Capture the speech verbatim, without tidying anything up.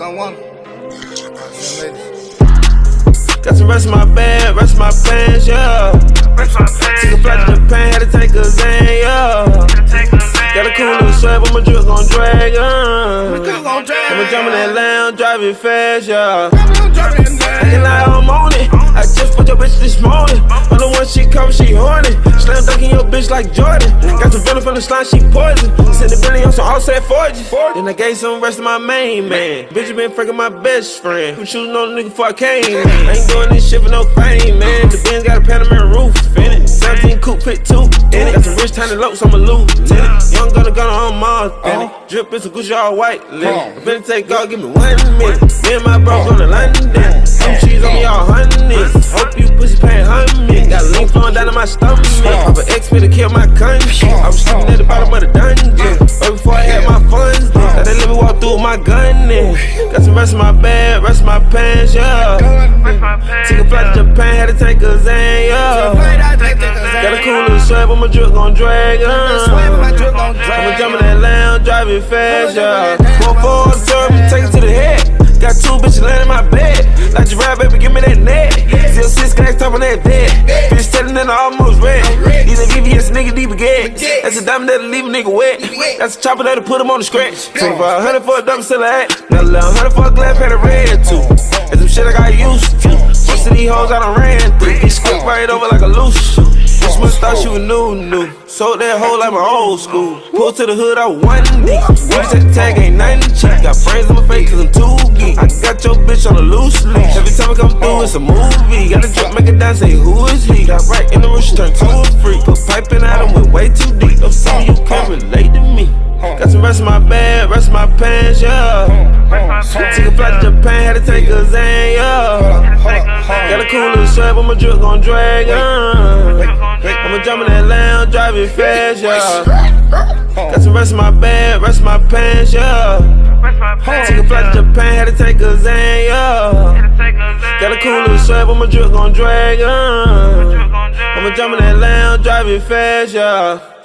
don't want it. Got some rest in my bed, rest in my pants, yeah. Took a flight to Japan, had to take a Zan, yeah. Got a cool little sweat, but my drip gon' drag, uh. I'ma jump in that lounge, drive it fast, yeah. Acting like I'm on it. I just put your bitch this morning. On the one she come, she horny. Slam dunking your bitch like Jordan. Got the venom from the slime, she poison. Send the Billy on some offset forty. Then I gave some rest to my main man. Bitch, you been freaking my best friend. Who shooting on the nigga before I came, man. I ain't doing this shit for no fame, man. The Benz got a Panamera roof in it. seventeen coupe, pit two in it. Got some rich tiny lopes, I'm a lieutenant. Young gunner, gunner on Mars, uh-huh. Drip is a Gucci all white, linen. I'm finna take off, give me one minute. Me and my bros on the London. Some cheese on me all honey. Hope you pussy paying honey. Got lean flowing down in my stomach. I'm an expert to kill my country. I was sleeping at the bottom of the dungeon. Right before I had my funds. Now they let me walk through with my gun in. Got some rest in my bed, rest in my pants, yeah. Took a flight to Japan, had to take a Zan, yeah. Got a cool little sweat, but my drip gon' drag, uh. I'ma jump in that lounge, drive it fast, yeah. Four four turn, take it to the head. Got two bitches laying in my bed. Like Giraffe, baby, give me that net. Zero six class top on that bed. Bitch telling that I almost red. These are V V S nigga deep again. That's a diamond that'll leave a nigga wet. That's a chopper that'll put him on the scratch. twenty-five hundred for a double seller hat. Got eleven hundred for a glass pan of red too. That's some shit I got used to. Most of these hoes I done ran through. He squirt right over like a loose shoe. Bitch must thought she was new, new. Sold that hoe like my old school. Pulled to the hood, I was one D. Bitch at the tag ain't nothing cheap. Got frames on my face cause I'm too geek. I got your bitch on a loose leash. Every time I come through, it's a movie. Got a drip, make it dance, say who is he? Got right in the roof, she turned to a freak. Put piping at him with way too deep. Don't see you can't relate to me. Got some rest in my bed, rest in my pants, yeah. Took a flight to Japan, had to take a Zan, yeah. Got a cool little sweat, but my drip gon' drag, uh. I'ma jump in that lounge, drive it fast, yeah. Got some rest in my bed, rest in my pants, yeah. Took a flight to Japan, had to take a Zan, yeah. Got a cool little sweat, but my drip gon' drag, uh. I'ma jump in that lounge, drive it fast, yeah.